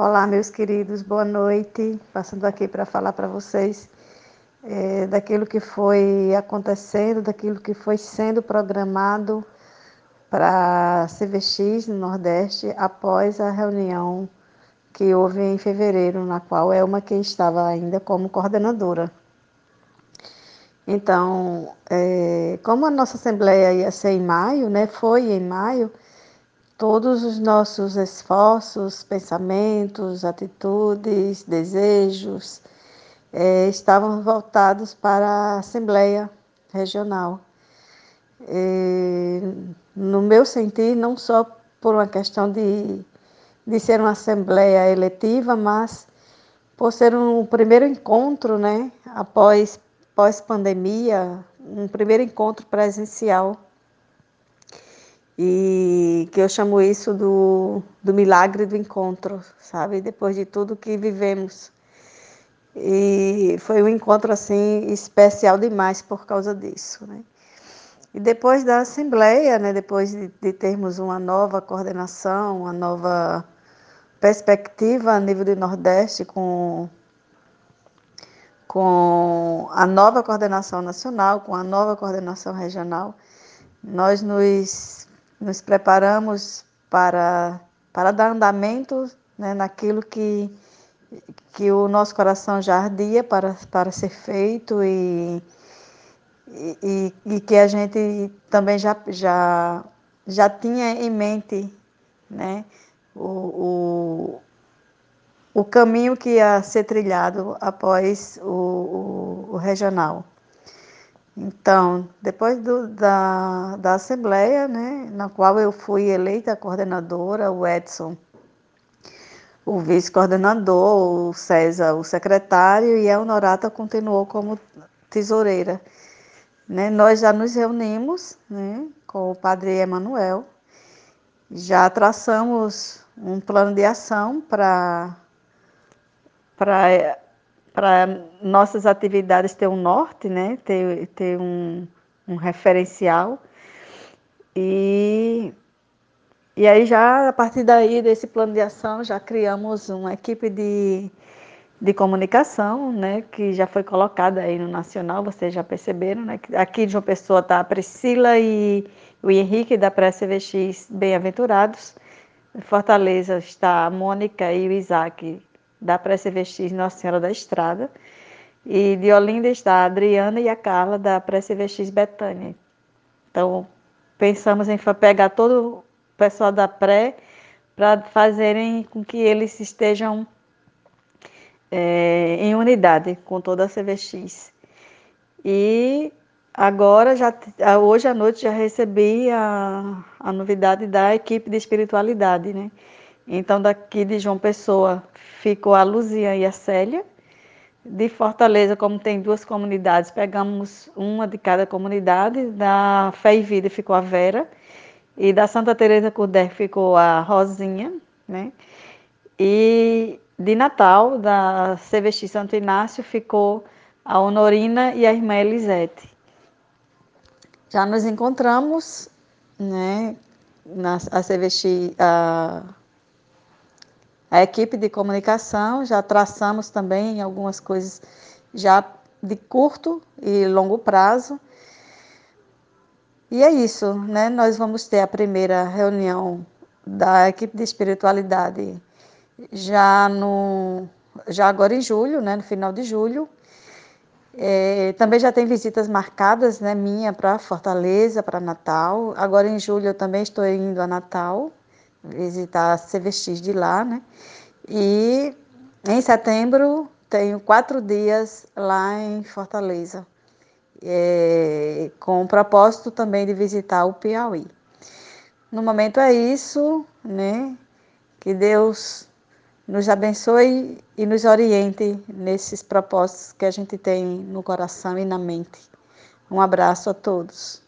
Olá, meus queridos, boa noite. Passando aqui para falar para vocês daquilo que foi acontecendo, daquilo que foi sendo programado para a CVX no Nordeste após a reunião que houve em fevereiro, na qual Elma que estava ainda como coordenadora. Então, como a nossa assembleia ia ser em maio, né, foi em maio, todos os nossos esforços, pensamentos, atitudes, desejos estavam voltados para a Assembleia Regional. No meu sentir, não só por uma questão de ser uma Assembleia eletiva, mas por ser um primeiro encontro, né, pós-pandemia, um primeiro encontro presencial. E que eu chamo isso do milagre do encontro, sabe? Depois de tudo que vivemos. E foi um encontro, assim, especial demais por causa disso, né? E depois da Assembleia, né, depois de termos uma nova coordenação, uma nova perspectiva a nível do Nordeste, com a nova coordenação nacional, com a nova coordenação regional, nós nos preparamos para dar andamento, né, naquilo que o nosso coração já ardia para ser feito e que a gente também já tinha em mente, né, o caminho que ia ser trilhado após o regional. Então, depois da Assembleia, né, na qual eu fui eleita coordenadora, o Edson, o vice-coordenador, o César, o secretário, e a Honorata continuou como tesoureira. Né? Nós já nos reunimos, né, com o padre Emanuel, já traçamos um plano de ação para nossas atividades ter um norte, né, ter um referencial. E aí já, a partir daí, desse plano de ação, já criamos uma equipe de comunicação, né, que já foi colocada aí no Nacional, vocês já perceberam, né, que aqui de João Pessoa está a Priscila e o Henrique da Pré-CVX Bem-Aventurados. Em Fortaleza está a Mônica e o Isaac da Pré-CVX Nossa Senhora da Estrada. E de Olinda está a Adriana e a Carla da Pré-CVX Betânia. Então, pensamos em pegar todo o pessoal da pré para fazerem com que eles estejam em unidade com toda a CVX. E agora, hoje à noite, já recebi a novidade da equipe de espiritualidade, né? Então, daqui de João Pessoa ficou a Luzia e a Célia. De Fortaleza, como tem duas comunidades, pegamos uma de cada comunidade. Da Fé e Vida ficou a Vera. E da Santa Teresa Kudek ficou a Rosinha, né? E de Natal, da CVX Santo Inácio, ficou a Honorina e a irmã Elisete. Já nos encontramos, né, a CVX, a equipe de comunicação, já traçamos também algumas coisas já de curto e longo prazo. E é isso, né? Nós vamos ter a primeira reunião da equipe de espiritualidade já agora em julho, né? No final de julho. Também já tem visitas marcadas, né, minha para Fortaleza, para Natal. Agora em julho eu também estou indo a Natal, visitar a CVX de lá, né? E em setembro tenho 4 dias lá em Fortaleza, com o propósito também de visitar o Piauí. No momento é isso, né? Que Deus nos abençoe e nos oriente nesses propósitos que a gente tem no coração e na mente. Um abraço a todos.